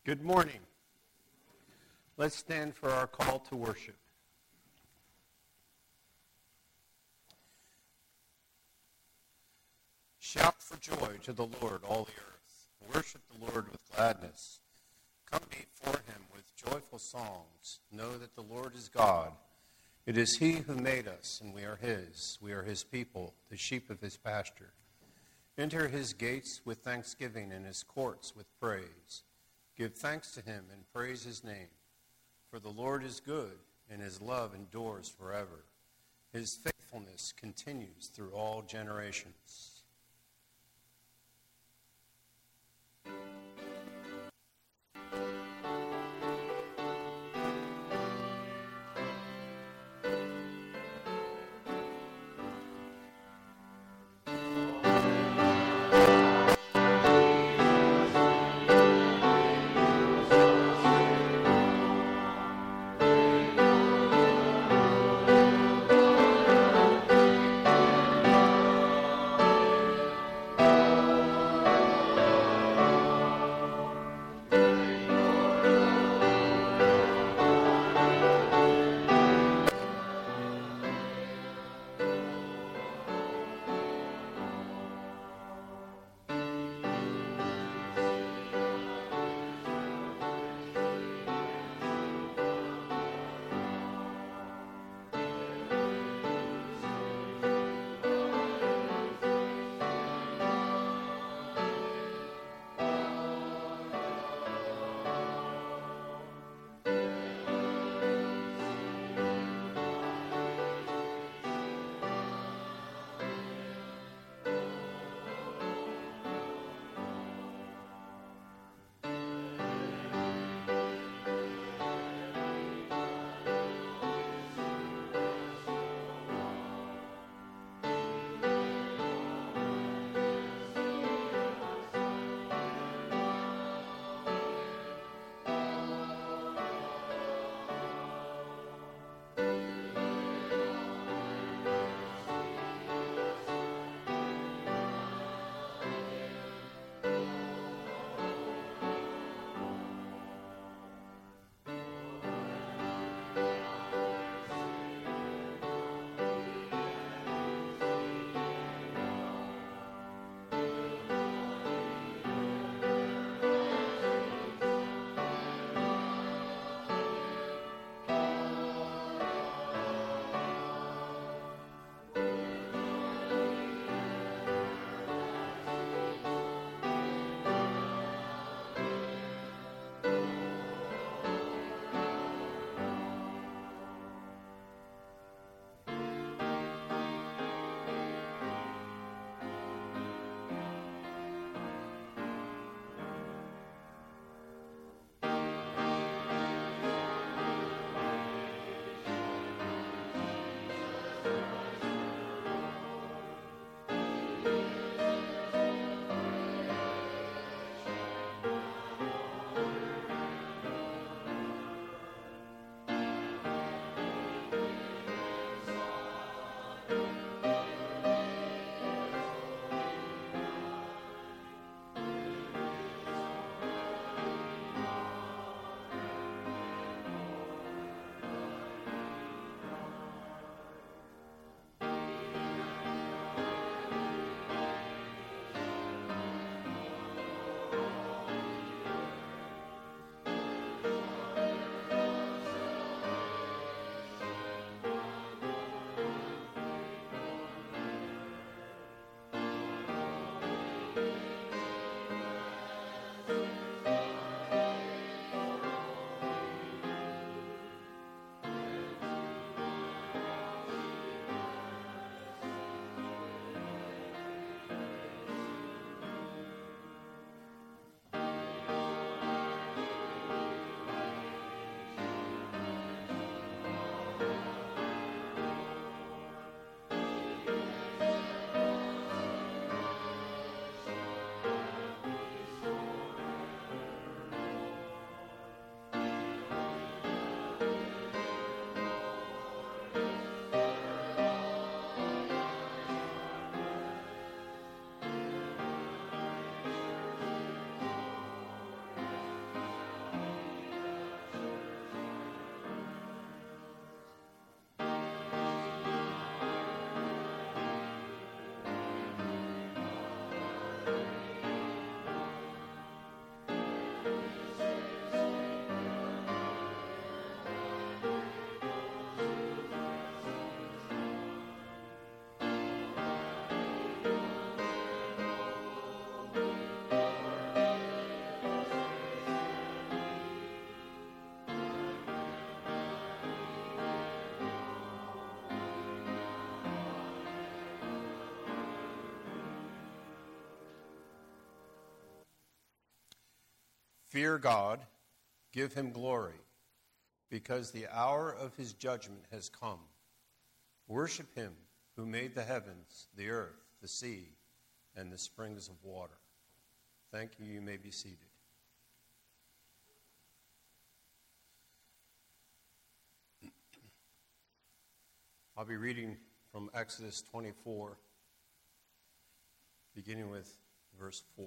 Good morning. Let's stand for our call to worship. Shout for joy to the Lord, all the earth. Worship the Lord with gladness. Come before him with joyful songs. Know that the Lord is God. It is he who made us, and we are his. We are his people, the sheep of his pasture. Enter his gates with thanksgiving and his courts with praise. Give thanks to him and praise his name. For the Lord is good, and his love endures forever. His faithfulness continues through all generations. Fear God, give him glory, because the hour of his judgment has come. Worship him who made the heavens, the earth, the sea, and the springs of water. Thank you. You may be seated. I'll be reading from Exodus 24, beginning with verse 4.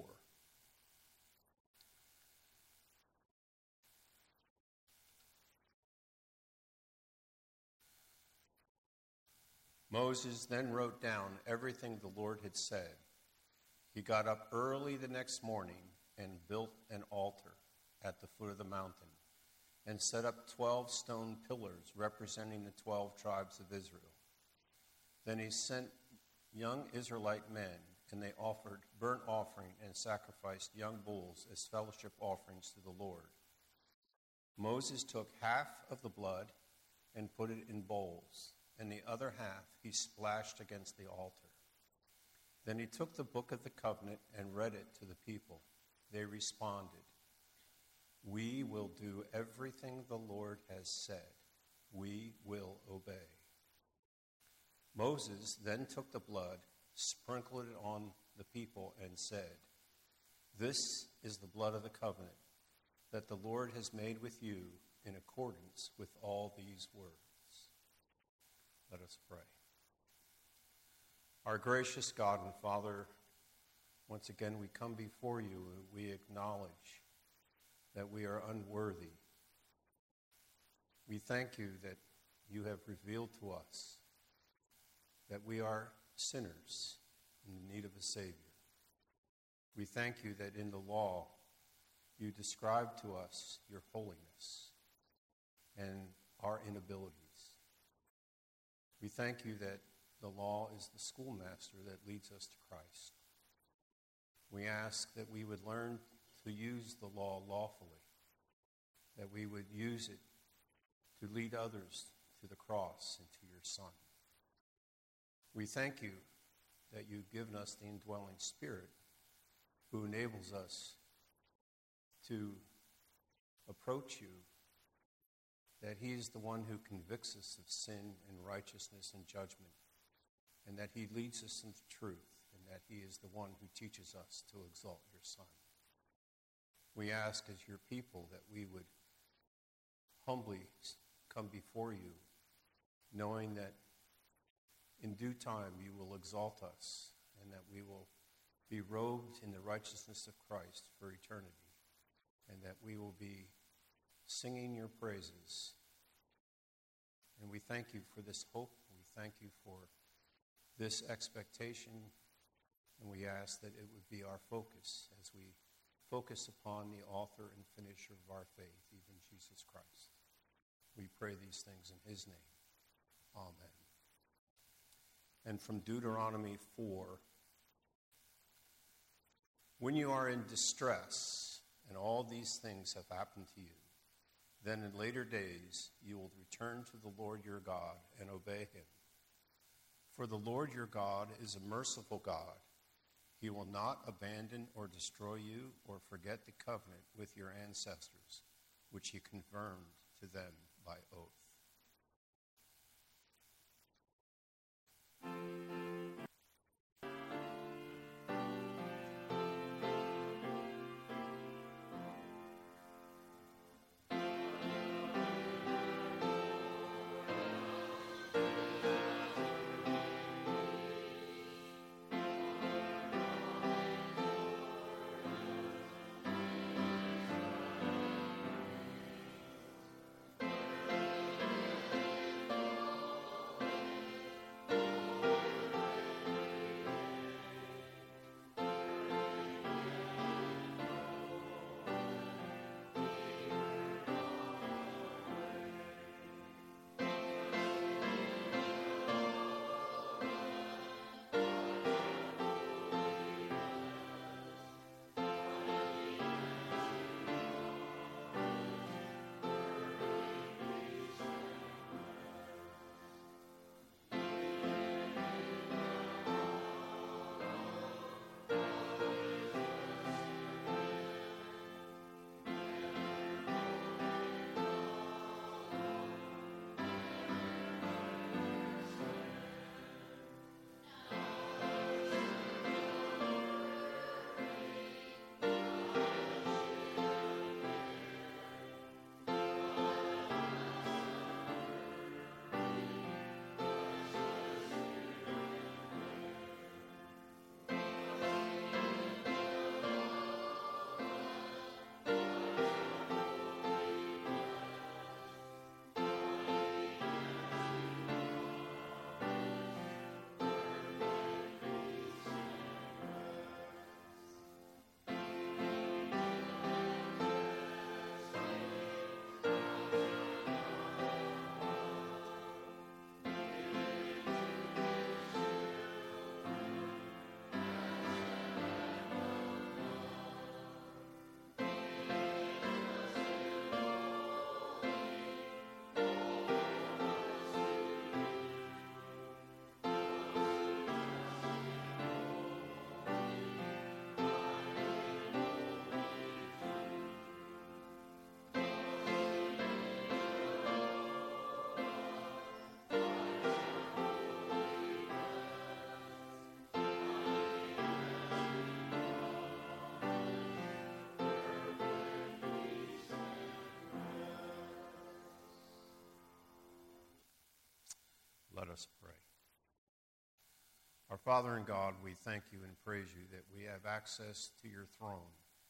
Moses then wrote down everything the Lord had said. He got up early the next morning and built an altar at the foot of the mountain and set up 12 stone pillars representing the 12 tribes of Israel. Then he sent young Israelite men, and they offered burnt offering and sacrificed young bulls as fellowship offerings to the Lord. Moses took half of the blood and put it in bowls, and the other half he splashed against the altar. Then he took the book of the covenant and read it to the people. They responded, "We will do everything the Lord has said. We will obey." Moses then took the blood, sprinkled it on the people, and said, "This is the blood of the covenant that the Lord has made with you in accordance with all these words." Let us pray. Our gracious God and Father, once again we come before you and we acknowledge that we are unworthy. We thank you that you have revealed to us that we are sinners in need of a Savior. We thank you that in the law you describe to us your holiness and our inabilities. We thank you that the law is the schoolmaster that leads us to Christ. We ask that we would learn to use the law lawfully, that we would use it to lead others to the cross and to your Son. We thank you that you've given us the indwelling Spirit who enables us to approach you, that he is the one who convicts us of sin and righteousness and judgment, and that he leads us into truth, and that he is the one who teaches us to exalt your Son. We ask as your people that we would humbly come before you, knowing that in due time you will exalt us, and that we will be robed in the righteousness of Christ for eternity, and that we will be singing your praises. And we thank you for this hope. We thank you for this expectation, and we ask that it would be our focus as we focus upon the author and finisher of our faith, even Jesus Christ. We pray these things in his name. Amen. And from Deuteronomy 4, when you are in distress and all these things have happened to you, then in later days you will return to the Lord your God and obey him. For the Lord your God is a merciful God. He will not abandon or destroy you or forget the covenant with your ancestors, which he confirmed to them by oath. us pray. Our Father in God, we thank you and praise you that we have access to your throne,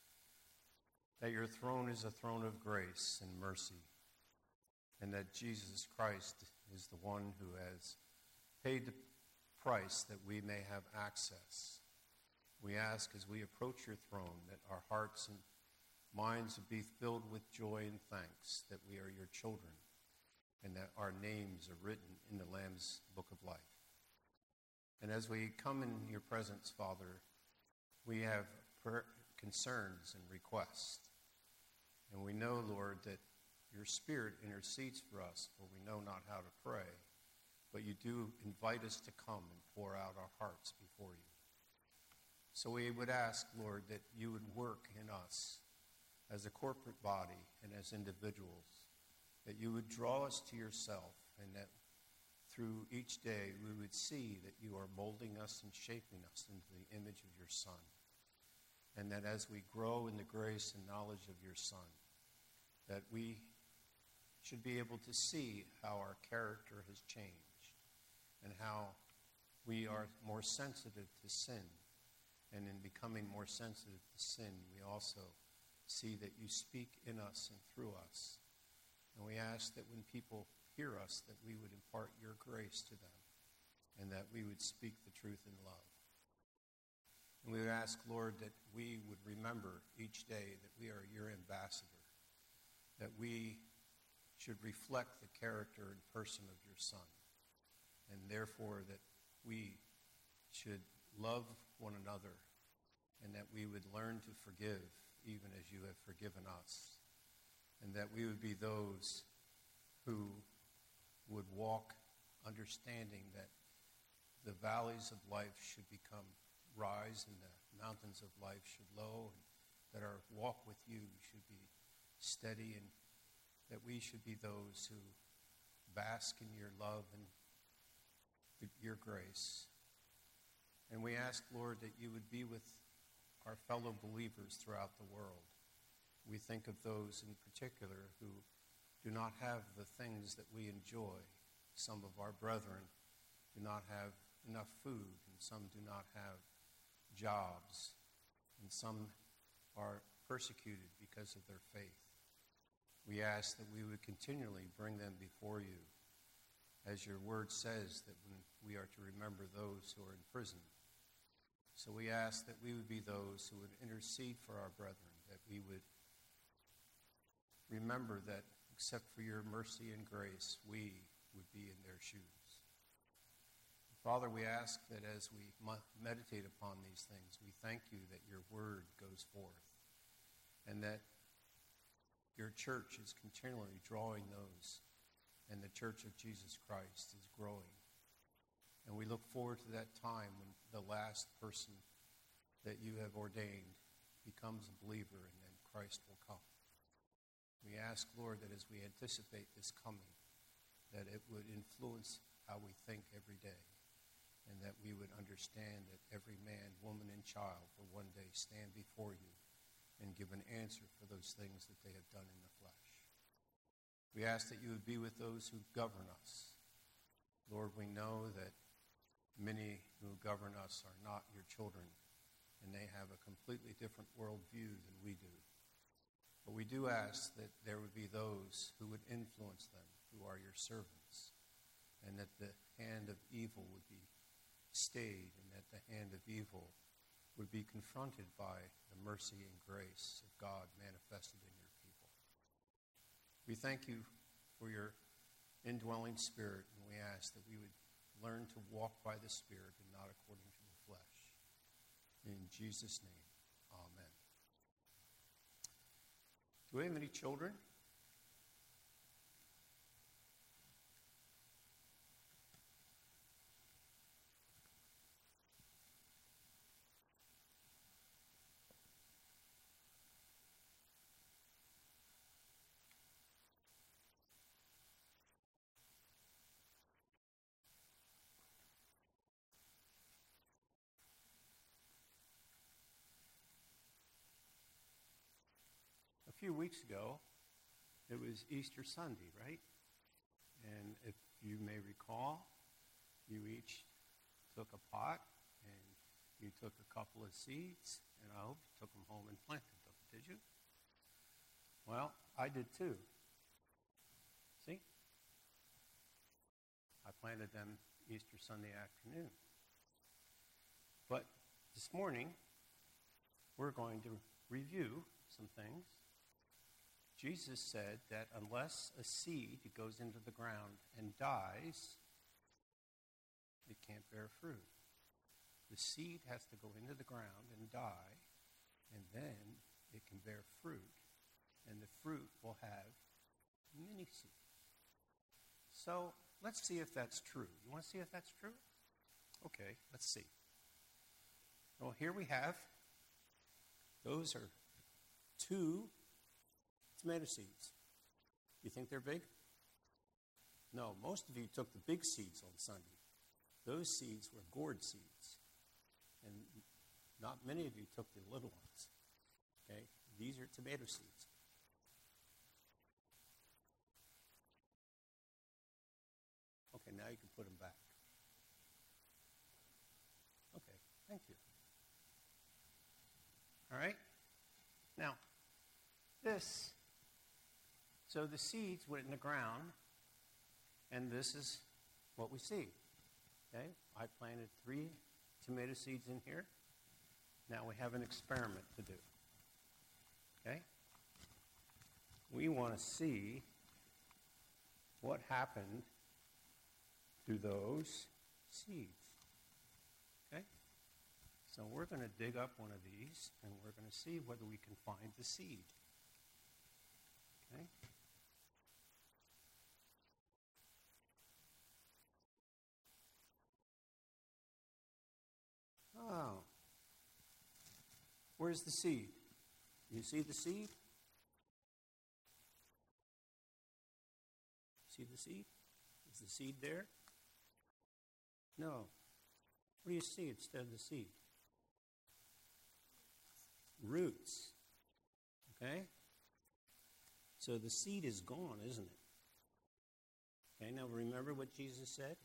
that your throne is a throne of grace and mercy, and that Jesus Christ is the one who has paid the price that we may have access. We ask as we approach your throne that our hearts and minds would be filled with joy and thanks that we are your children and that our names are written in the Lamb's book of life. And as we come in your presence, Father, we have concerns and requests. And we know, Lord, that your Spirit intercedes for us, for we know not how to pray. But you do invite us to come and pour out our hearts before you. So we would ask, Lord, that you would work in us as a corporate body and as individuals, that you would draw us to yourself, and that through each day we would see that you are molding us and shaping us into the image of your Son. And that as we grow in the grace and knowledge of your Son, that we should be able to see how our character has changed and how we are more sensitive to sin. And in becoming more sensitive to sin, we also see that you speak in us and through us. And we ask that when people hear us, that we would impart your grace to them and that we would speak the truth in love. And we would ask, Lord, that we would remember each day that we are your ambassador, that we should reflect the character and person of your Son, and therefore that we should love one another and that we would learn to forgive even as you have forgiven us, and that we would be those who would walk understanding that the valleys of life should rise and the mountains of life should low, and that our walk with you should be steady, and that we should be those who bask in your love and your grace. And we ask, Lord, that you would be with our fellow believers throughout the world. We think of those in particular who do not have the things that we enjoy. Some of our brethren do not have enough food, and some do not have jobs, and some are persecuted because of their faith. We ask that we would continually bring them before you, as your word says that when we are to remember those who are in prison. So we ask that we would be those who would intercede for our brethren, that we would remember that except for your mercy and grace, we would be in their shoes. Father, we ask that as we meditate upon these things, we thank you that your word goes forth and that your church is continually drawing those, and the church of Jesus Christ is growing. And we look forward to that time when the last person that you have ordained becomes a believer, and then Christ will come. We ask, Lord, that as we anticipate this coming, that it would influence how we think every day, and that we would understand that every man, woman, and child will one day stand before you and give an answer for those things that they have done in the flesh. We ask that you would be with those who govern us. Lord, we know that many who govern us are not your children, and they have a completely different worldview than we do. But we do ask that there would be those who would influence them, who are your servants, and that the hand of evil would be stayed, and that the hand of evil would be confronted by the mercy and grace of God manifested in your people. We thank you for your indwelling Spirit, and we ask that we would learn to walk by the Spirit and not according to the flesh. In Jesus' name, amen. Do we have any children? A few weeks ago, it was Easter Sunday, right? And if you may recall, You each took a pot and you took a couple of seeds, and I hope you took them home and planted them, did you? Well, I did too. See? I planted them Easter Sunday afternoon. But this morning, we're going to review some things. Jesus said that unless a seed goes into the ground and dies, it can't bear fruit. The seed has to go into the ground and die, and then it can bear fruit, and the fruit will have many seeds. So let's see if that's true. You want to see if that's true? Okay, let's see. Well, here we have, those are 2 tomato seeds. You think they're big? No, most of you took the big seeds on Sunday. Those seeds were gourd seeds. And not many of you took the little ones. Okay? These are tomato seeds. Okay, now you can put them back. Okay, thank you. All right? Now, so the seeds went in the ground, and this is what we see. Okay? I planted 3 tomato seeds in here. Now we have an experiment to do. Okay? We want to see what happened to those seeds. Okay? So we're going to dig up one of these, and we're going to see whether we can find the seed. Okay? Oh. Where's the seed? You see the seed? See the seed? Is the seed there? No. What do you see instead of the seed? Roots. Okay? So the seed is gone, isn't it? Okay, now remember what Jesus said?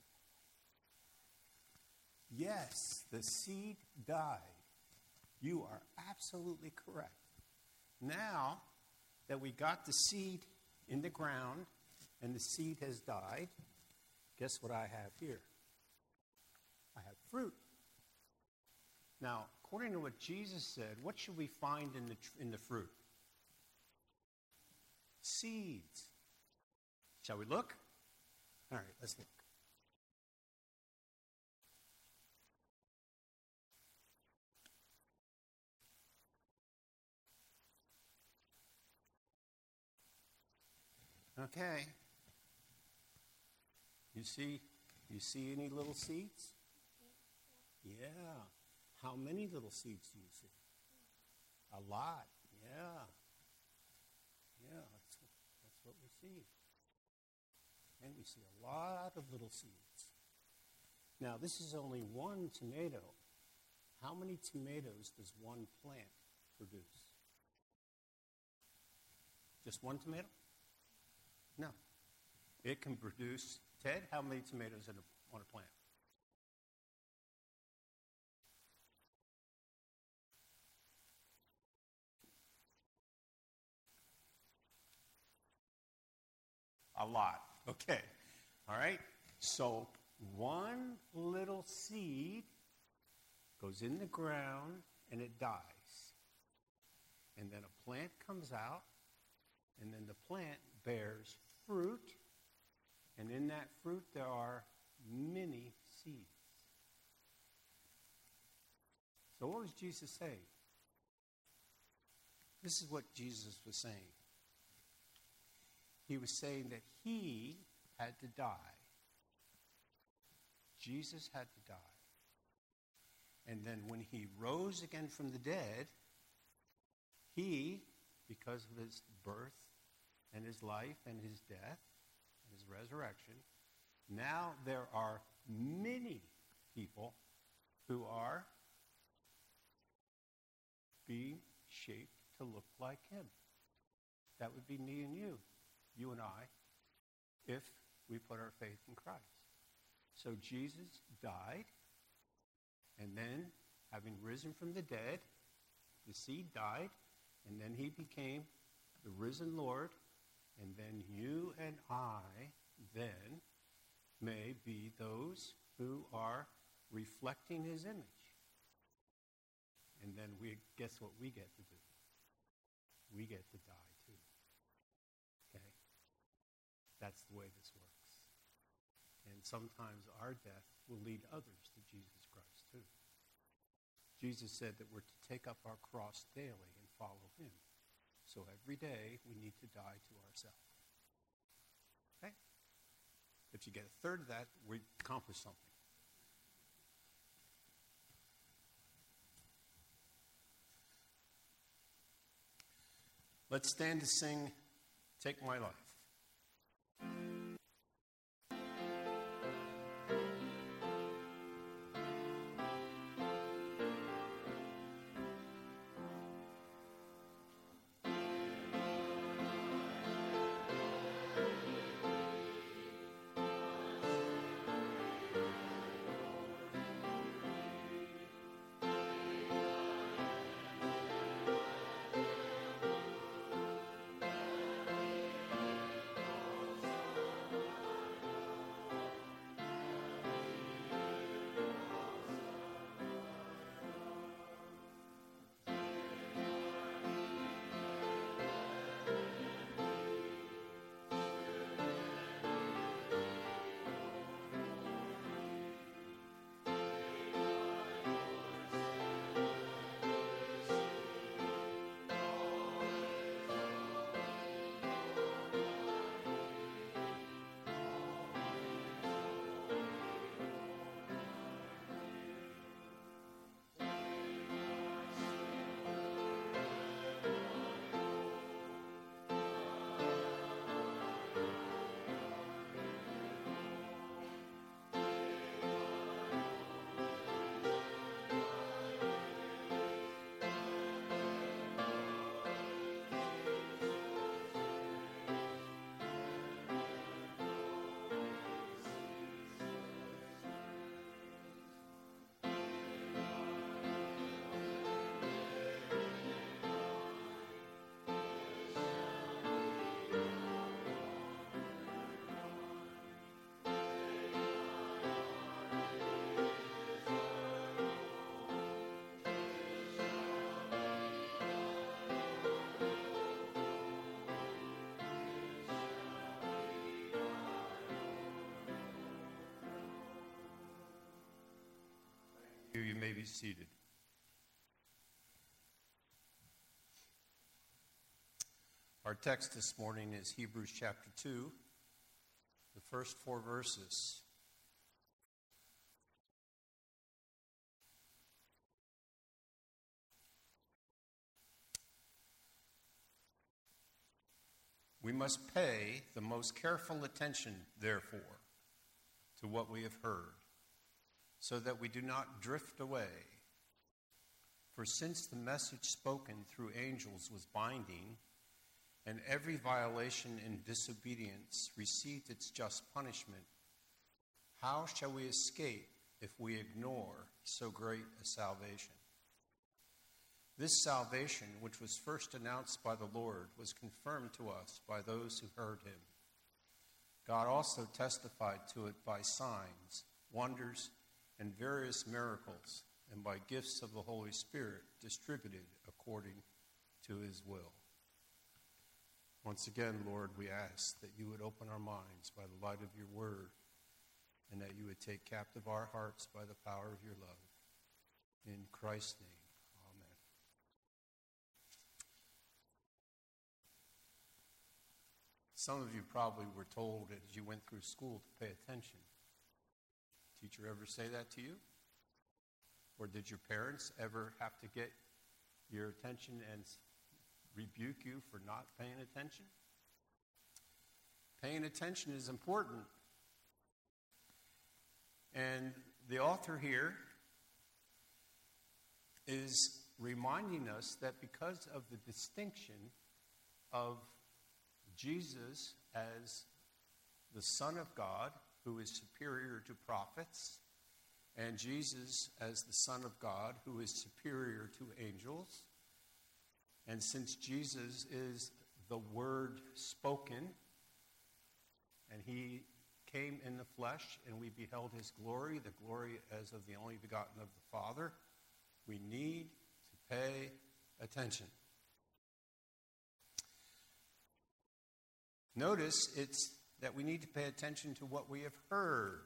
Yes, the seed died. You are absolutely correct. Now that we got the seed in the ground and the seed has died, guess what I have here? I have fruit. Now, according to what Jesus said, what should we find in the fruit? Seeds. Shall we look? All right, let's look. Okay. You see any little seeds? Yeah. How many little seeds do you see? A lot. Yeah. Yeah, that's what we see. And we see a lot of little seeds. Now, this is only one tomato. How many tomatoes does one plant produce? Just one tomato? No. It can produce, Ted, how many tomatoes on a plant? A lot. Okay. All right. So one little seed goes in the ground and it dies. And then a plant comes out, and then the plant bears fruit, and in that fruit there are many seeds. So what was Jesus saying? This is what Jesus was saying. He was saying that he had to die. Jesus had to die. And then when he rose again from the dead, he, because of his birth and his life and his death and his resurrection, now there are many people who are being shaped to look like him. That would be me and you and I, if we put our faith in Christ. So Jesus died, and then, having risen from the dead, the seed died, and then he became the risen Lord, and then you and I then may be those who are reflecting his image. And then guess what we get to do? We get to die too. Okay? That's the way this works. And sometimes our death will lead others to Jesus Christ too. Jesus said that we're to take up our cross daily and follow him. So every day we need to die to ourselves. Okay? If you get a third of that, we accomplished something. Let's stand to sing Take My Life. You may be seated. Our text this morning is Hebrews chapter 2, the first 4 verses. We must pay the most careful attention, therefore, to what we have heard, so that we do not drift away. For since the message spoken through angels was binding, and every violation and disobedience received its just punishment, how shall we escape if we ignore so great a salvation? This salvation, which was first announced by the Lord, was confirmed to us by those who heard him. God also testified to it by signs, wonders, and various miracles, and by gifts of the Holy Spirit distributed according to his will. Once again, Lord, we ask that you would open our minds by the light of your word, and that you would take captive our hearts by the power of your love. In Christ's name, amen. Some of you probably were told as you went through school to pay attention. Teacher ever say that to you? Or did your parents ever have to get your attention and rebuke you for not paying attention? Paying attention is important. And the author here is reminding us that because of the distinction of Jesus as the Son of God who is superior to prophets, and Jesus as the Son of God, who is superior to angels. And since Jesus is the Word spoken, and he came in the flesh, and we beheld his glory, the glory as of the only begotten of the Father, we need to pay attention. Notice it's that we need to pay attention to what we have heard.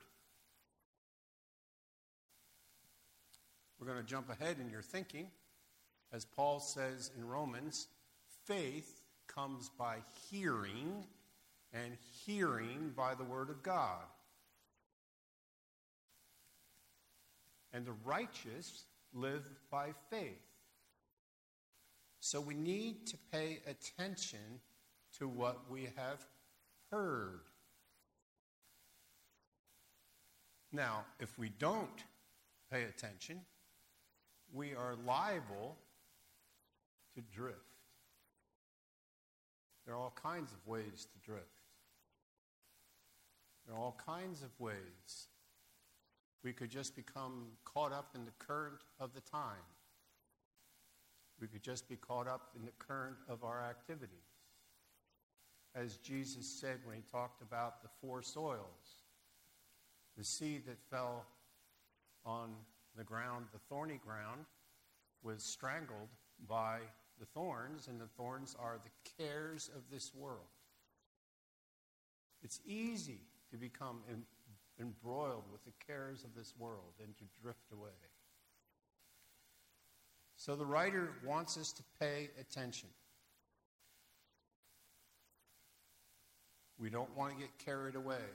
We're going to jump ahead in your thinking. As Paul says in Romans, faith comes by hearing, and hearing by the word of God. And the righteous live by faith. So we need to pay attention to what we have heard. Now, if we don't pay attention, we are liable to drift. There are all kinds of ways to drift. There are all kinds of ways. We could just become caught up in the current of the time. We could just be caught up in the current of our activities. As Jesus said when he talked about the four soils, the seed that fell on the ground, the thorny ground, was strangled by the thorns, and the thorns are the cares of this world. It's easy to become embroiled with the cares of this world and to drift away. So the writer wants us to pay attention. We don't want to get carried away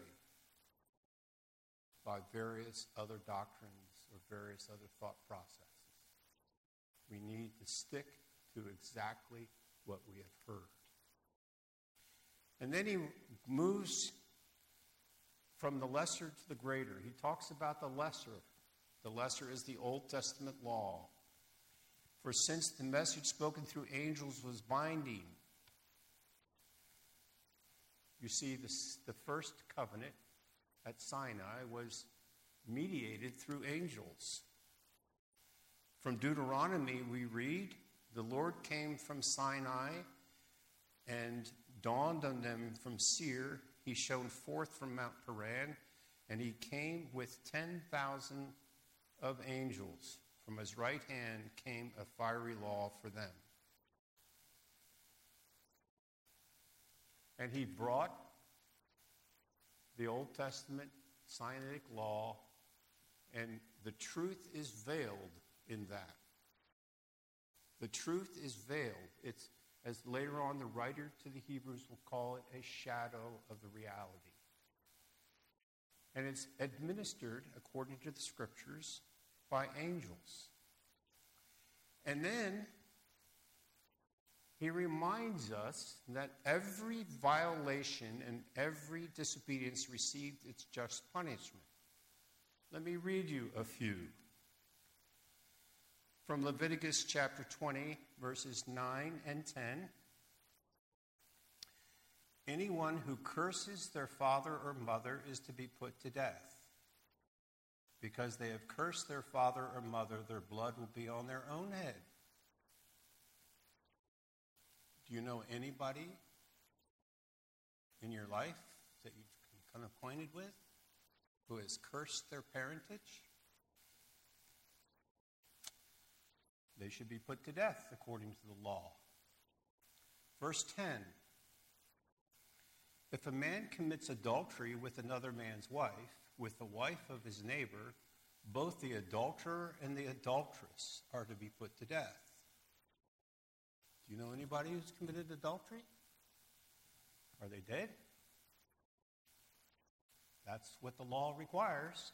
by various other doctrines or various other thought processes. We need to stick to exactly what we have heard. And then he moves from the lesser to the greater. He talks about the lesser. The lesser is the Old Testament law. For since the message spoken through angels was binding, you see, the first covenant at Sinai was mediated through angels. From Deuteronomy, we read, the Lord came from Sinai and dawned on them from Seir. He shone forth from Mount Paran, and he came with 10,000 of angels. From his right hand came a fiery law for them. And he brought the Old Testament Sinaitic law, and the truth is veiled in that. The truth is veiled. It's, as later on the writer to the Hebrews will call it, a shadow of the reality. And it's administered, according to the scriptures, by angels. And then he reminds us that every violation and every disobedience received its just punishment. Let me read you a few. From Leviticus chapter 20, verses 9 and 10. Anyone who curses their father or mother is to be put to death. Because they have cursed their father or mother, their blood will be on their own head. Do you know anybody in your life that you've become acquainted with who has cursed their parentage? They should be put to death according to the law. Verse 10. If a man commits adultery with another man's wife, with the wife of his neighbor, both the adulterer and the adulteress are to be put to death. Do you know anybody who's committed adultery? Are they dead? That's what the law requires.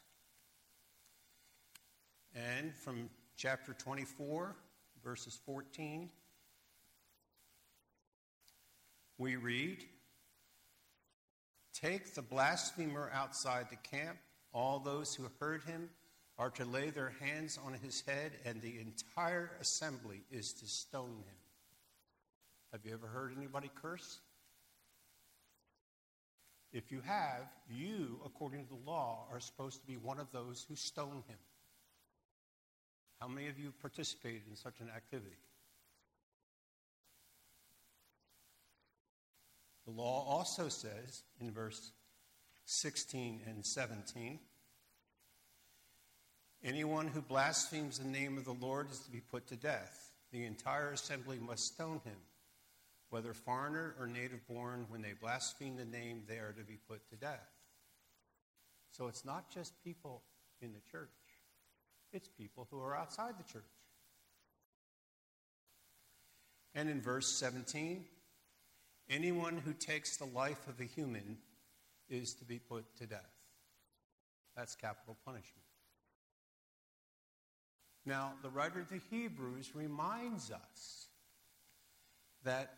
And from chapter 24, verses 14, we read, take the blasphemer outside the camp. All those who heard him are to lay their hands on his head, and the entire assembly is to stone him. Have you ever heard anybody curse? If you have, you, according to the law, are supposed to be one of those who stone him. How many of you participated in such an activity? The law also says in verse 16 and 17, anyone who blasphemes the name of the Lord is to be put to death. The entire assembly must stone him. Whether foreigner or native born, when they blaspheme the name, they are to be put to death. So it's not just people in the church. It's people who are outside the church. And in verse 17, anyone who takes the life of a human is to be put to death. That's capital punishment. Now, the writer of the Hebrews reminds us that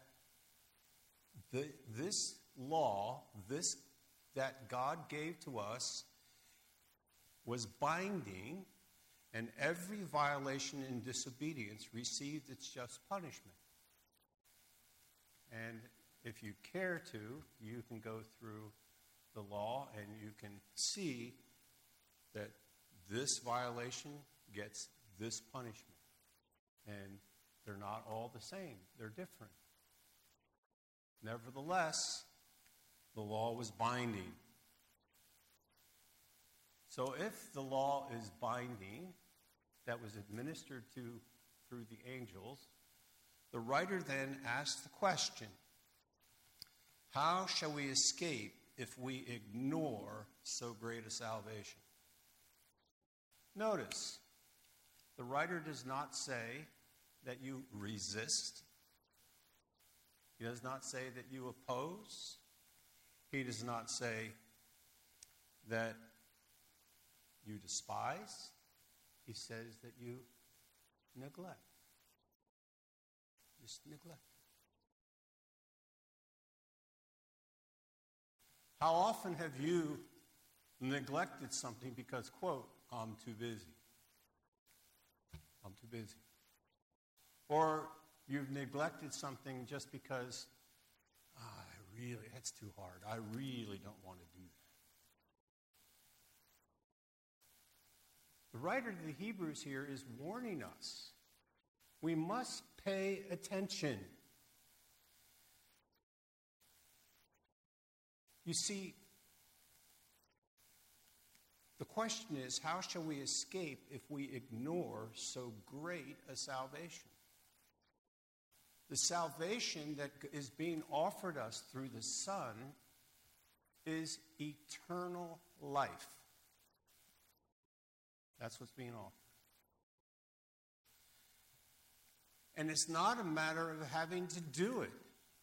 this law, that God gave to us, was binding, and every violation and disobedience received its just punishment. And if you care to, you can go through the law and you can see that this violation gets this punishment. And they're not all the same. They're different. Nevertheless, the law was binding. So if the law is binding, that was administered through the angels, the writer then asks the question, how shall we escape if we ignore so great a salvation? Notice, the writer does not say that you resist. He does not say that you oppose. He does not say that you despise. He says that you neglect. Just neglect. How often have you neglected something because, quote, I'm too busy? I'm too busy. Or you've neglected something just because, that's too hard. I really don't want to do that. The writer of the Hebrews here is warning us. We must pay attention. You see, the question is, how shall we escape if we ignore so great a salvation? The salvation that is being offered us through the Son is eternal life. That's what's being offered. And it's not a matter of having to do it.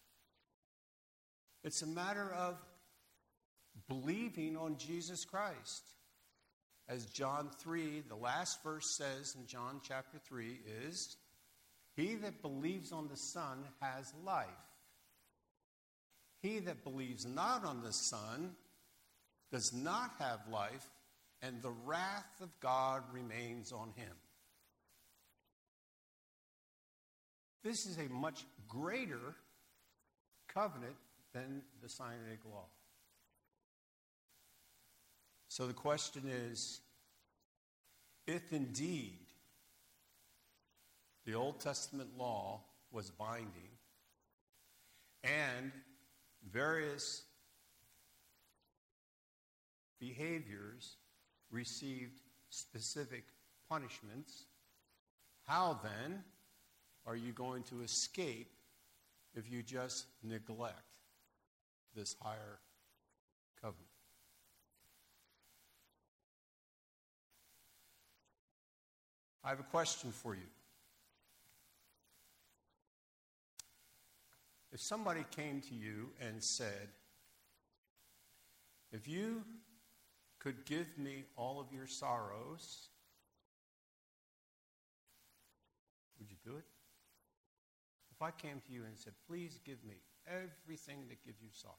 It's a matter of believing on Jesus Christ. As John 3, the last verse says in John chapter 3 is, he that believes on the Son has life. He that believes not on the Son does not have life, and the wrath of God remains on him. This is a much greater covenant than the Sinaitic law. So the question is, if indeed the Old Testament law was binding and various behaviors received specific punishments, how then are you going to escape if you just neglect this higher covenant? I have a question for you. If somebody came to you and said, if you could give me all of your sorrows, would you do it? If I came to you and said, please give me everything that gives you sorrow,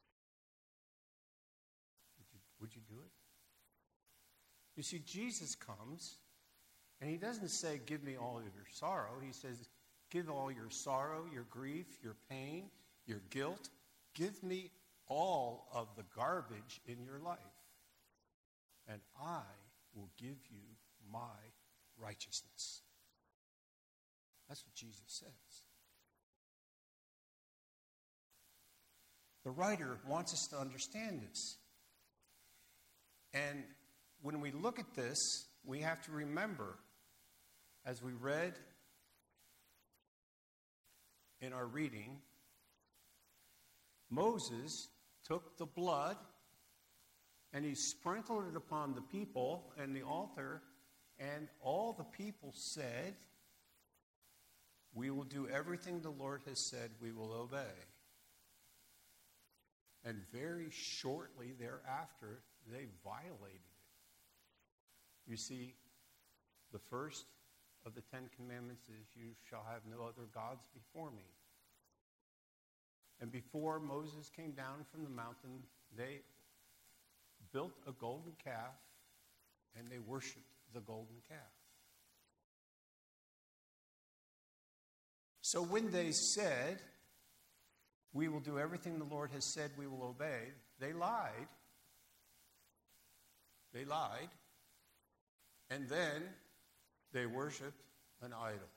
would you do it? You see, Jesus comes, and he doesn't say, give me all of your sorrow. He says, give all your sorrow, your grief, your pain, your guilt. Give me all of the garbage in your life, and I will give you my righteousness. That's what Jesus says. The writer wants us to understand this. And when we look at this, we have to remember, as we read in our reading, Moses took the blood and he sprinkled it upon the people and the altar, and all the people said, "We will do everything the Lord has said, we will obey." And very shortly thereafter, they violated it. You see, the first of the 10 Commandments is, "You shall have no other gods before me." And before Moses came down from the mountain, they built a golden calf and they worshiped the golden calf. So when they said, "We will do everything the Lord has said, we will obey," they lied. They lied. And then they worshiped an idol.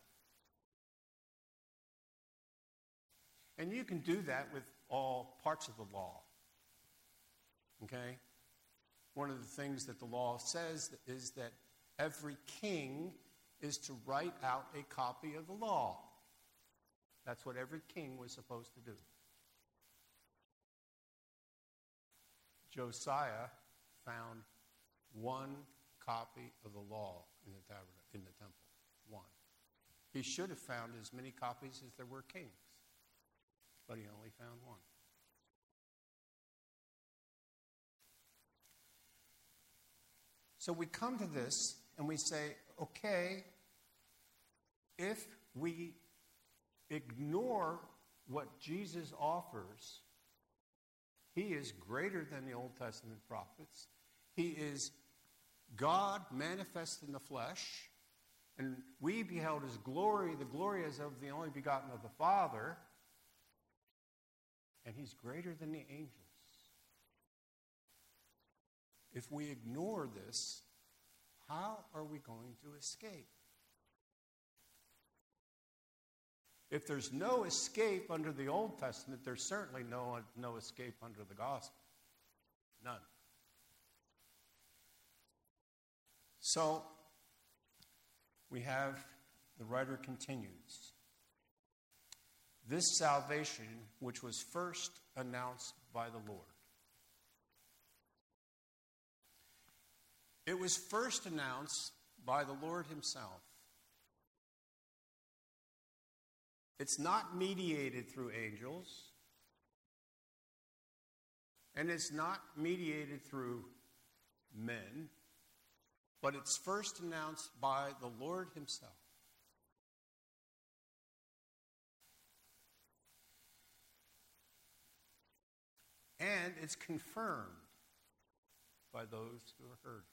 And you can do that with all parts of the law. Okay? One of the things that the law says is that every king is to write out a copy of the law. That's what every king was supposed to do. Josiah found one copy of the law in the temple. One. He should have found as many copies as there were kings, but he only found one. So we come to this and we say, okay, if we ignore what Jesus offers, he is greater than the Old Testament prophets. He is God manifest in the flesh, and we beheld his glory, the glory as of the only begotten of the Father, and he's greater than the angels. If we ignore this, how are we going to escape? If there's no escape under the Old Testament, there's certainly no escape under the gospel. None. So, we have, the writer continues, this salvation which was first announced by the Lord. It was first announced by the Lord himself. It's not mediated through angels, and it's not mediated through men, but it's first announced by the Lord himself. And it's confirmed by those who have heard him.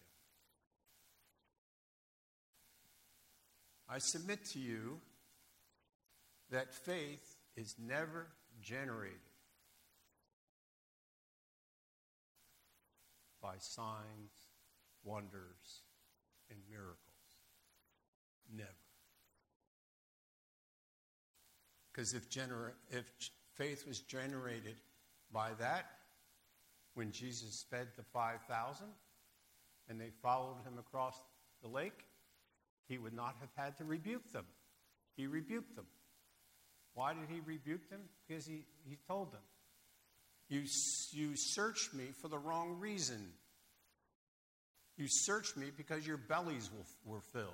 I submit to you that faith is never generated by signs, wonders, and miracles. Never. Because if faith was generated by that, when Jesus fed the 5,000 and they followed him across the lake, he would not have had to rebuke them. He rebuked them. Why did he rebuke them? Because he told them, you searched me for the wrong reason. You searched me because your bellies were filled.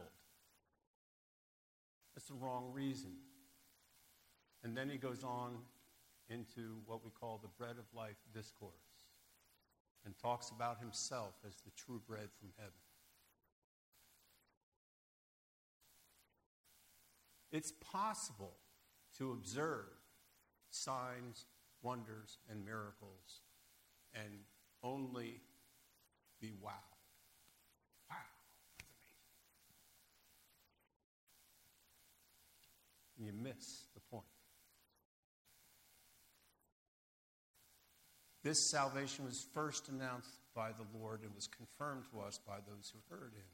That's the wrong reason. And then he goes on into what we call the bread of life discourse and talks about himself as the true bread from heaven. It's possible to observe signs, wonders, and miracles and only be wowed. Wow, that's amazing. And you miss the point. This salvation was first announced by the Lord and was confirmed to us by those who heard him.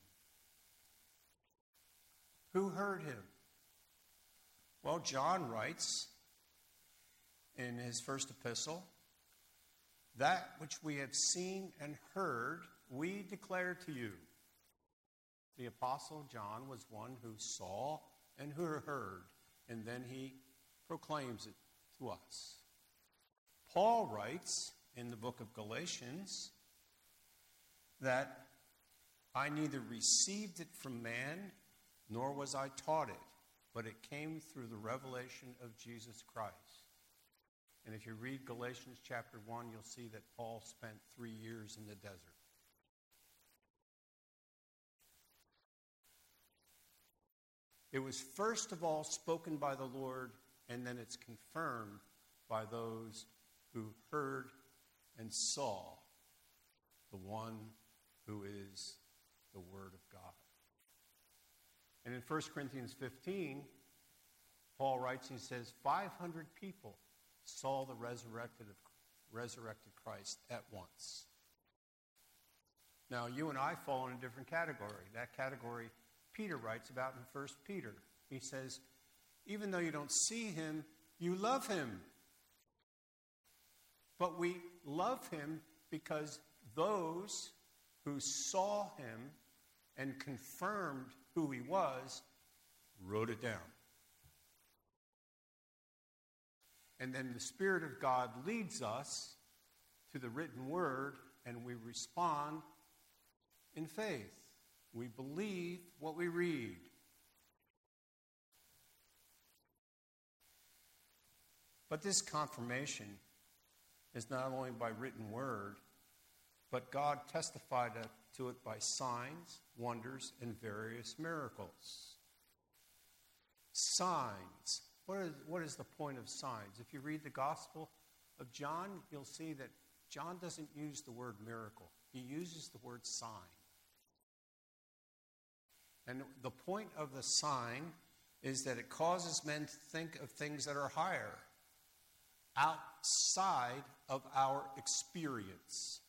Who heard him? Well, John writes in his first epistle, "That which we have seen and heard, we declare to you." The Apostle John was one who saw and who heard, and then he proclaims it to us. Paul writes in the book of Galatians that I neither received it from man, nor was I taught it, but it came through the revelation of Jesus Christ. And if you read Galatians chapter 1, you'll see that Paul spent 3 years in the desert. It was first of all spoken by the Lord, and then it's confirmed by those who heard and saw the one who is the Word of God. And in 1 Corinthians 15, Paul writes, he says, 500 people saw the resurrected Christ at once. Now, you and I fall in a different category. That category Peter writes about in 1 Peter. He says, even though you don't see him, you love him. But we love him because those who saw him and confirmed who he was wrote it down. And then the Spirit of God leads us to the written word, and we respond in faith. We believe what we read. But this confirmation is not only by written word, but God testified to it by signs, wonders, and various miracles. Signs. What is the point of signs? If you read the Gospel of John, you'll see that John doesn't use the word miracle. He uses the word sign. And the point of the sign is that it causes men to think of things that are higher, outside of our experience.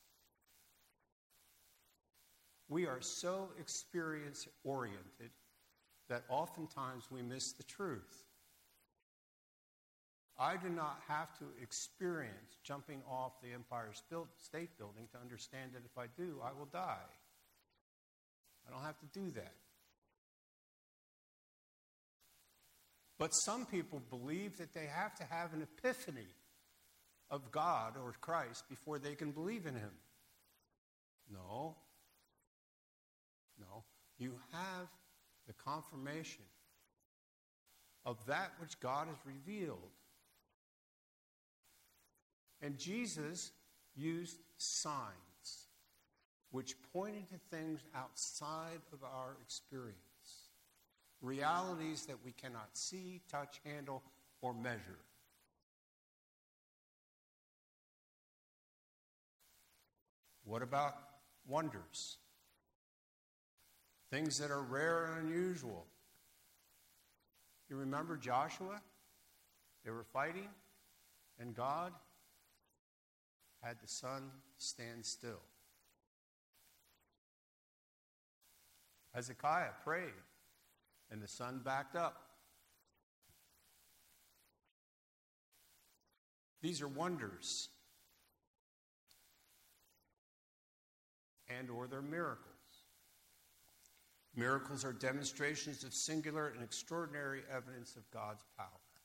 We are so experience-oriented that oftentimes we miss the truth. I do not have to experience jumping off the Empire State Building to understand that if I do, I will die. I don't have to do that. But some people believe that they have to have an epiphany of God or Christ before they can believe in him. No. You have the confirmation of that which God has revealed. And Jesus used signs which pointed to things outside of our experience. Realities that we cannot see, touch, handle, or measure. What about wonders? Things that are rare and unusual. You remember Joshua? They were fighting, and God had the sun stand still. Hezekiah prayed, and the sun backed up. These are wonders, and or they're miracles. Miracles are demonstrations of singular and extraordinary evidence of God's power.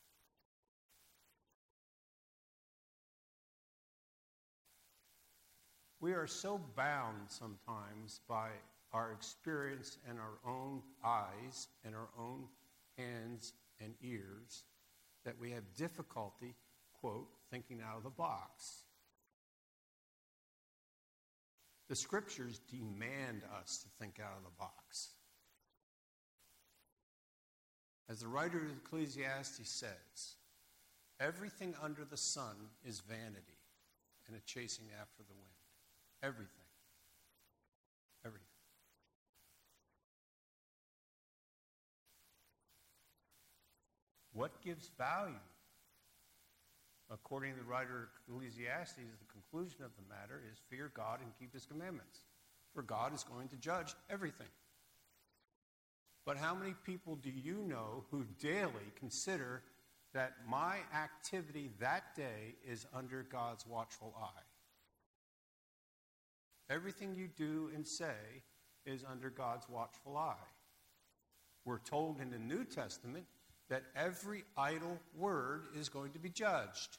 We are so bound sometimes by our experience and our own eyes and our own hands and ears that we have difficulty, quote, thinking out of the box. The scriptures demand us to think out of the box. As the writer of Ecclesiastes says, everything under the sun is vanity and a chasing after the wind. Everything. Everything. What gives value According to the writer of Ecclesiastes, the conclusion of the matter is fear God and keep his commandments, for God is going to judge everything. But how many people do you know who daily consider that my activity that day is under God's watchful eye? Everything you do and say is under God's watchful eye. We're told in the New Testament that every idle word is going to be judged.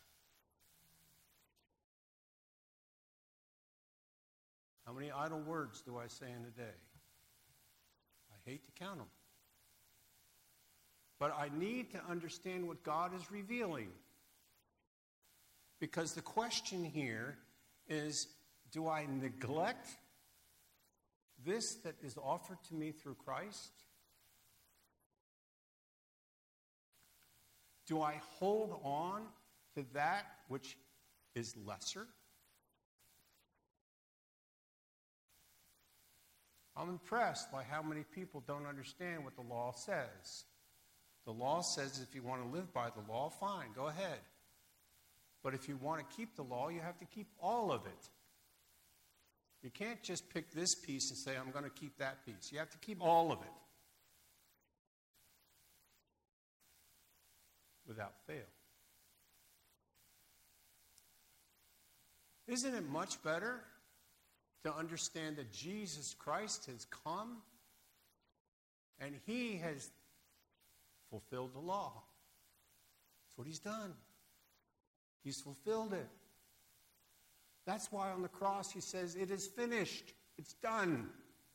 How many idle words do I say in a day? I hate to count them. But I need to understand what God is revealing. Because the question here is, do I neglect this that is offered to me through Christ? Do I hold on to that which is lesser? I'm impressed by how many people don't understand what the law says. The law says if you want to live by the law, fine, go ahead. But if you want to keep the law, you have to keep all of it. You can't just pick this piece and say, I'm going to keep that piece. You have to keep all of it. Without fail. Isn't it much better to understand that Jesus Christ has come and he has fulfilled the law? That's what he's done. He's fulfilled it. That's why on the cross he says, it is finished. It's done.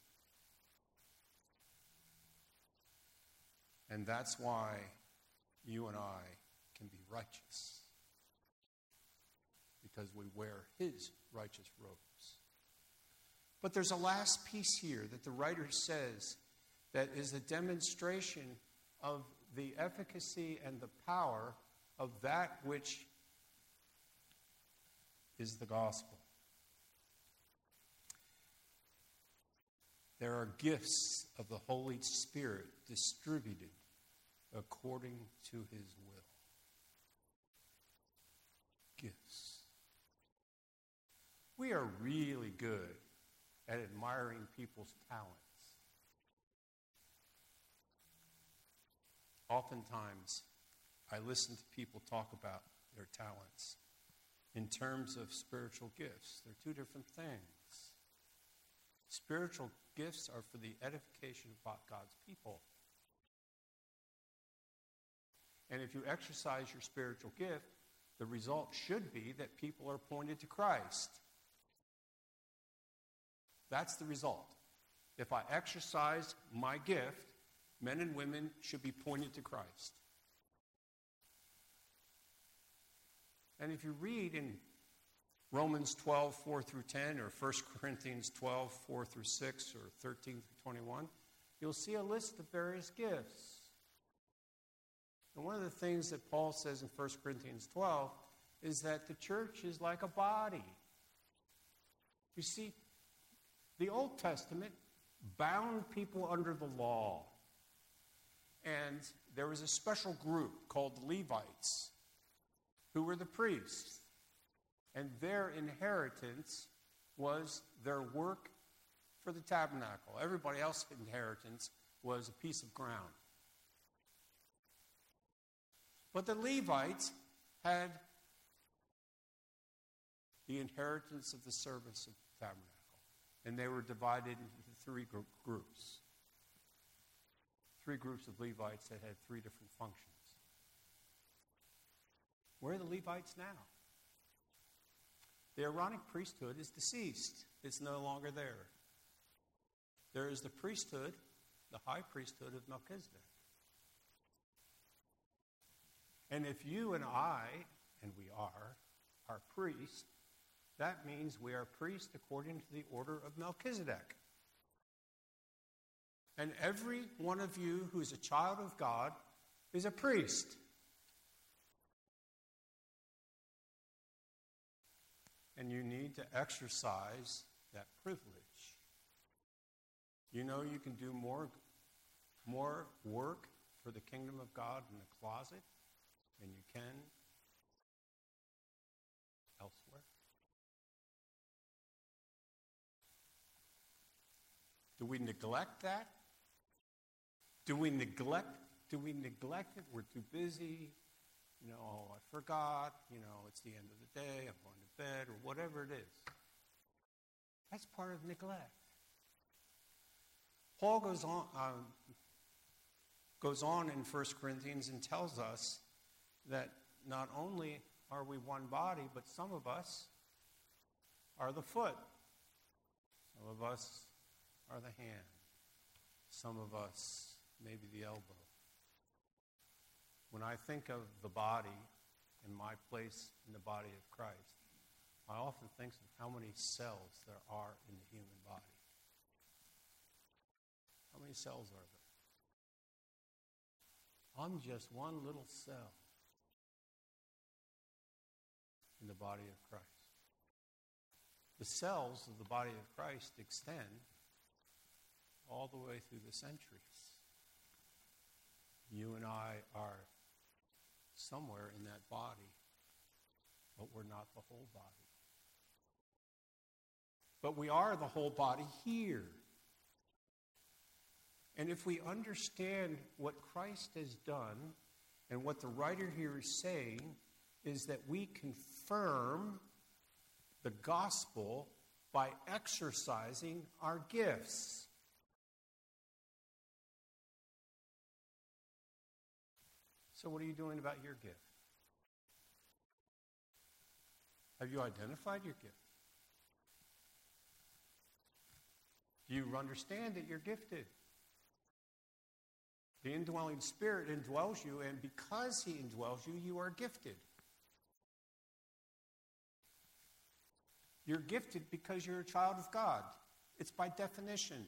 And that's why you and I can be righteous. Because we wear his righteous robes. But there's a last piece here that the writer says that is a demonstration of the efficacy and the power of that which is the gospel. There are gifts of the Holy Spirit distributed according to his will. Gifts. We are really good at admiring people's talents. Oftentimes, I listen to people talk about their talents in terms of spiritual gifts. They're two different things. Spiritual gifts are for the edification of God's people. And if you exercise your spiritual gift, the result should be that people are pointed to Christ. That's the result. If I exercise my gift, men and women should be pointed to Christ. And if you read in Romans 12, 4 through 10, or 1 Corinthians 12, 4 through 6, or 13 through 21, you'll see a list of various gifts. And one of the things that Paul says in 1 Corinthians 12 is that the church is like a body. You see, the Old Testament bound people under the law. And there was a special group called the Levites, who were the priests. And their inheritance was their work for the tabernacle. Everybody else's inheritance was a piece of ground. But the Levites had the inheritance of the service of the tabernacle. And they were divided into three groups. Three groups of Levites that had three different functions. Where are the Levites now? The Aaronic priesthood is deceased. It's no longer there. There is the priesthood, the high priesthood of Melchizedek. And if you and I, and we are priests, that means we are priests according to the order of Melchizedek. And every one of you who's a child of God is a priest. And you need to exercise that privilege. You know you can do more work for the kingdom of God in the closet than you can Do we neglect that? Do we neglect it? We're too busy. I forgot. It's the end of the day. I'm going to bed or whatever it is. That's part of neglect. Paul goes on in 1 Corinthians and tells us that not only are we one body, but some of us are the foot. Some of us are the hand. Some of us maybe the elbow. When I think of the body and my place in the body of Christ, I often think of how many cells there are in the human body. How many cells are there? I'm just one little cell in the body of Christ. The cells of the body of Christ extend all the way through the centuries. You and I are somewhere in that body, but we're not the whole body. But we are the whole body here. And if we understand what Christ has done, and what the writer here is saying, is that we confirm the gospel by exercising our gifts. So what are you doing about your gift? Have you identified your gift? Do you understand that you're gifted? The indwelling Spirit indwells you, and because He indwells you, you are gifted. You're gifted because you're a child of God. It's by definition.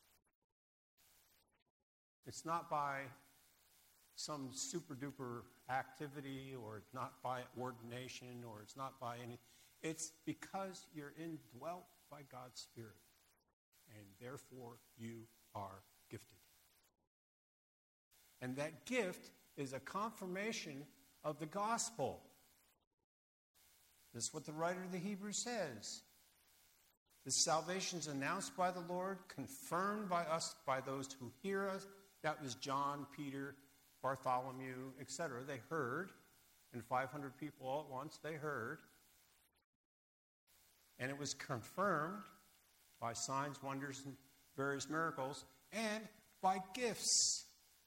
It's not by some super-duper activity, or it's not by ordination, or it's not by any. It's because you're indwelt by God's Spirit, and therefore you are gifted. And that gift is a confirmation of the gospel. This is what the writer of the Hebrews says. The salvation is announced by the Lord, confirmed by us, by those who hear us. That was John, Peter, Bartholomew, etc. They heard, and 500 people all at once, they heard. And it was confirmed by signs, wonders, and various miracles, and by gifts.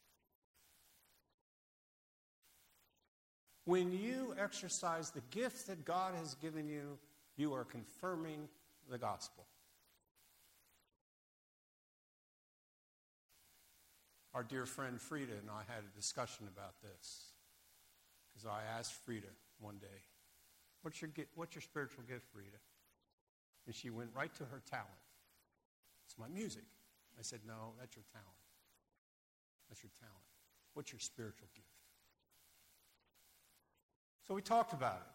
When you exercise the gift that God has given you, you are confirming the gospel. Our dear friend Frida and I had a discussion about this, because I asked Frida one day, what's your spiritual gift, Frida? And she went right to her talent. It's my music. I said, no, that's your talent. That's your talent. What's your spiritual gift? So we talked about it.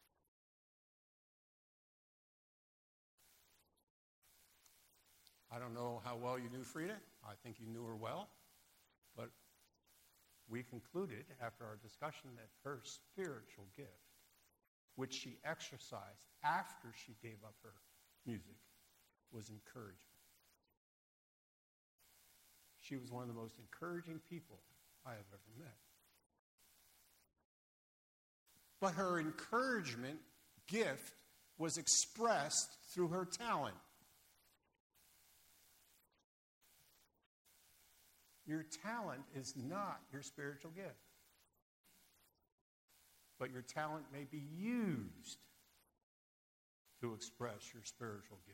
I don't know how well you knew Frida. I think you knew her well. But we concluded after our discussion that her spiritual gift, which she exercised after she gave up her music, was encouragement. She was one of the most encouraging people I have ever met. But her encouragement gift was expressed through her talent. Your talent is not your spiritual gift. But your talent may be used to express your spiritual gift.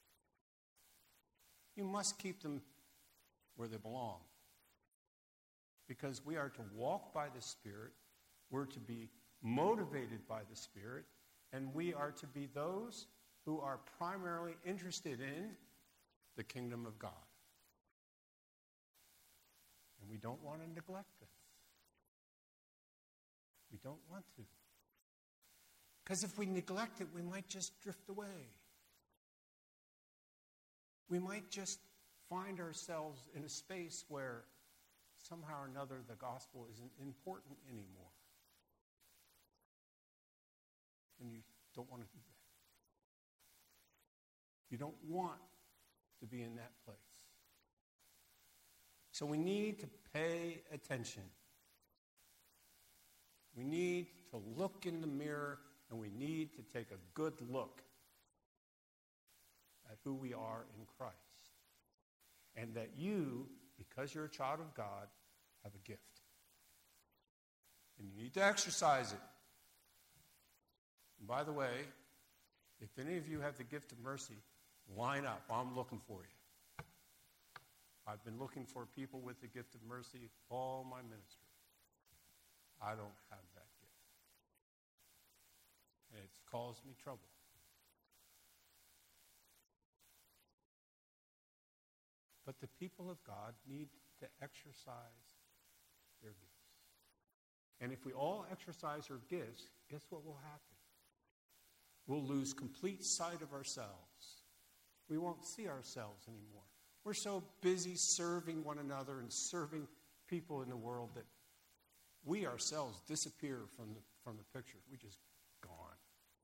You must keep them where they belong. Because we are to walk by the Spirit, we're to be motivated by the Spirit, and we are to be those who are primarily interested in the kingdom of God. And we don't want to neglect this. We don't want to. Because if we neglect it, we might just drift away. We might just find ourselves in a space where somehow or another the gospel isn't important anymore. And you don't want to do that. You don't want to be in that place. So we need to pay attention. We need to look in the mirror, and we need to take a good look at who we are in Christ. And that you, because you're a child of God, have a gift. And you need to exercise it. And by the way, if any of you have the gift of mercy, line up. I'm looking for you. I've been looking for people with the gift of mercy all my ministry. I don't have that gift. And it's caused me trouble. But the people of God need to exercise their gifts. And if we all exercise our gifts, guess what will happen? We'll lose complete sight of ourselves. We won't see ourselves anymore. We're so busy serving one another and serving people in the world that we ourselves disappear from the picture. We're just gone.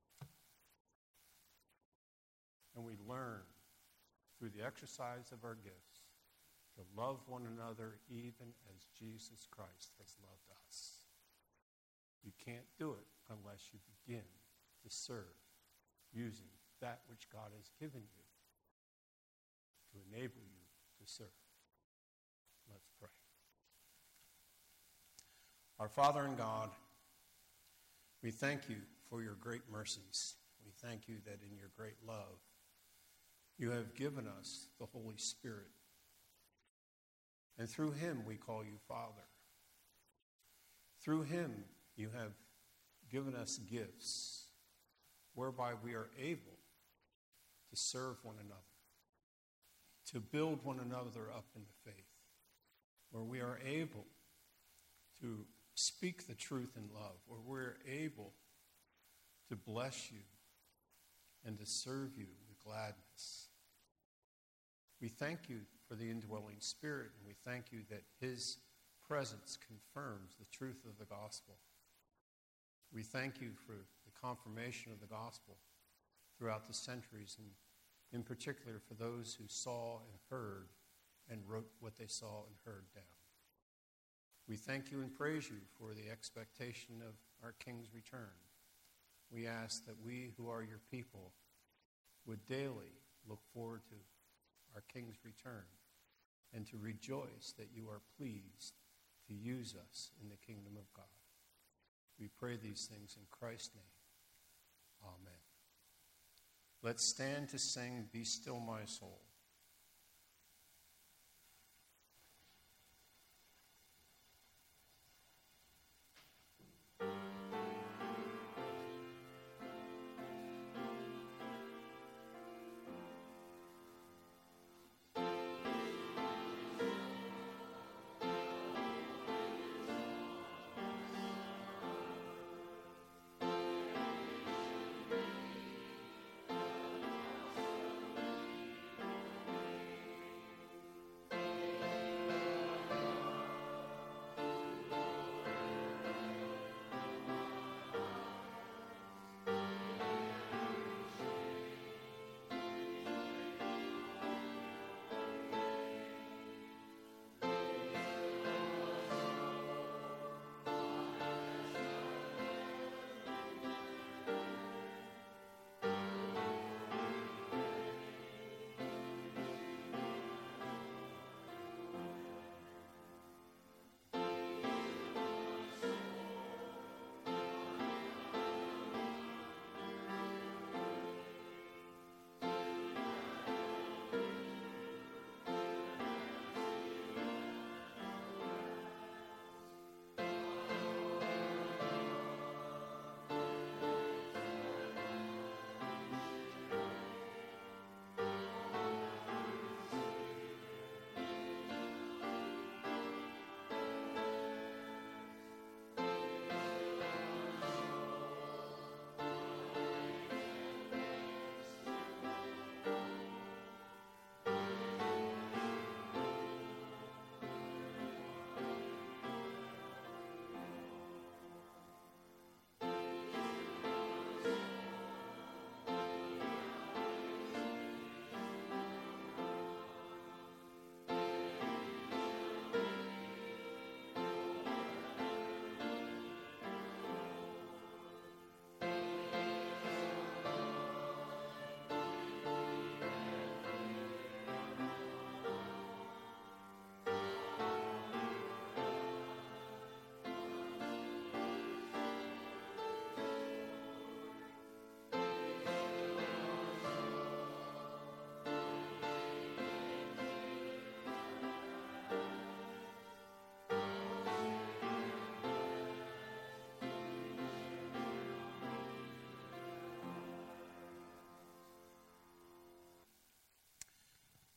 And we learn through the exercise of our gifts to love one another even as Jesus Christ has loved us. You can't do it unless you begin to serve using that which God has given you to enable you to serve. Let's pray. Our Father in God, we thank you for your great mercies. We thank you that in your great love, you have given us the Holy Spirit. And through him we call you Father. Through him you have given us gifts whereby we are able to serve one another, to build one another up in the faith, where we are able to speak the truth in love, where we're able to bless you and to serve you with gladness. We thank you for the indwelling Spirit, and we thank you that his presence confirms the truth of the gospel. We thank you for the confirmation of the gospel throughout the centuries, and in particular for those who saw and heard and wrote what they saw and heard down. We thank you and praise you for the expectation of our King's return. We ask that we who are your people would daily look forward to our King's return and to rejoice that you are pleased to use us in the kingdom of God. We pray these things in Christ's name. Amen. Let's stand to sing, Be Still My Soul.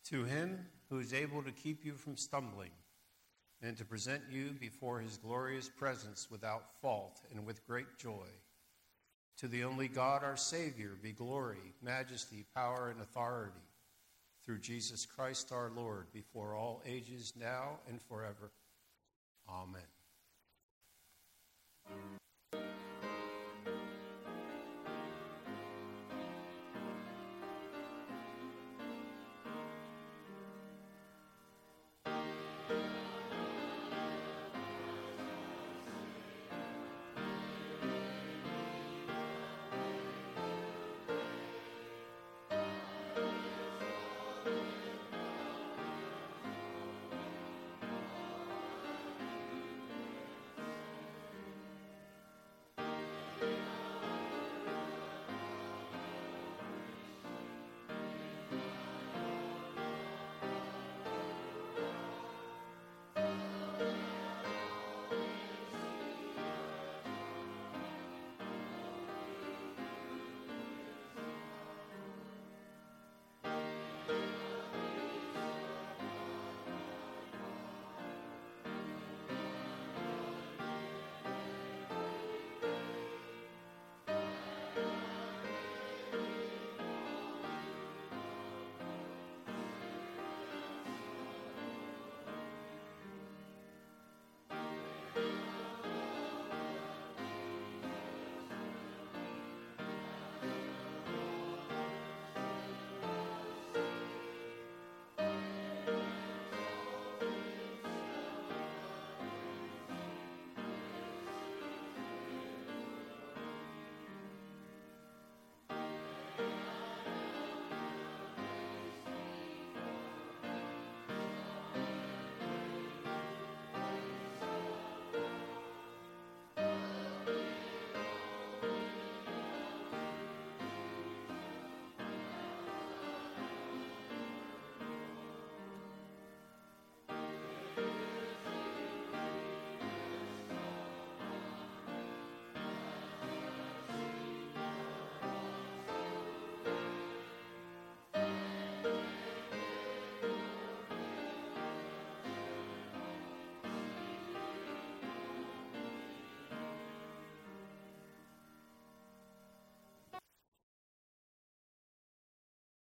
To him who is able to keep you from stumbling and to present you before his glorious presence without fault and with great joy. To the only God, our Savior, be glory, majesty, power, and authority through Jesus Christ our Lord, before all ages, now and forever. Amen.